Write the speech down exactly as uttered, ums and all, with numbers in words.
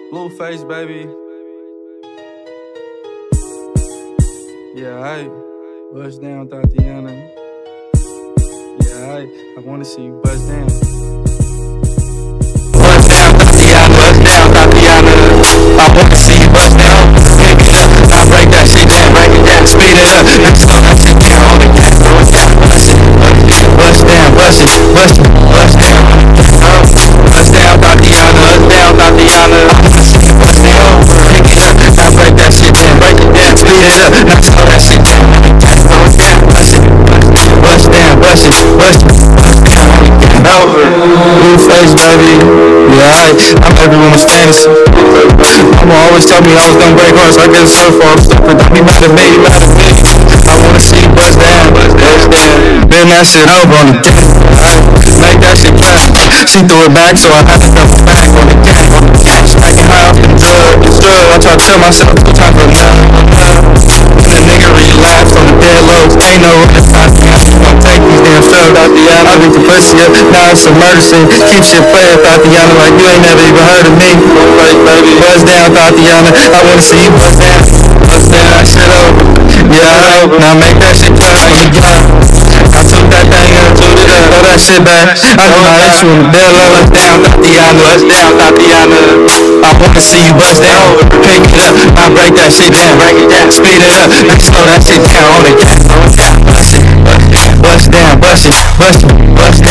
Blueface, baby. Yeah, I bust down, Tatiana. Yeah, I I wanna see you bust down. Bust down, Tatiana. Bust down, Tatiana. I wanna see you bust down. Pick it up, now break that shit down, break it down, speed it up, now slow that shit down on the gas. Bust down, bust it, bust down, bust it, bust it, bust down. Bust down, Tatiana. Bust down, Tatiana. I wanna see you bust down. Pick it up, now break that shit down, break it down, speed it up, now slow that shit down on the gas. Bust down, bust it, bust down, bust it, bust it, bust down on the gas. Over. Blueface, baby. Yeah, I, I'm everyone's fantasy. Mama always told me I was gonna break hearts. I get so far, stupid. Don't be mad at me, mad at me. I wanna see you bust down, bust down. Bend that shit over on the deck. Make that shit clap. She threw it back, so I had to double back on the gas, on the gas. Stacking high off the drug, the drug. I try to tell myself two times for love. And the nigga relapsed on the dead lows. Ain't no other time. I'm gonna take these damn drugs, Tatiana. I beat the pussy up, now it's a murder scene. Keep shit playing, Tatiana, like you ain't never even heard of me. Baby, buzz down, Tatiana. I wanna see you buzz down, buzz down that shit over. Yeah, now make that shit clap on the gun. I took that thing and took it up, throw that shit back. I know how this one, dead low, buzz down, Tatiana, buzz down, Tatiana. I wanna see you buzz down, pick it up, now break that shit down, break it down, speed it up, now slow that shit down on the gas. Bust it, bust it, bust down, bust it, bust it, bust it.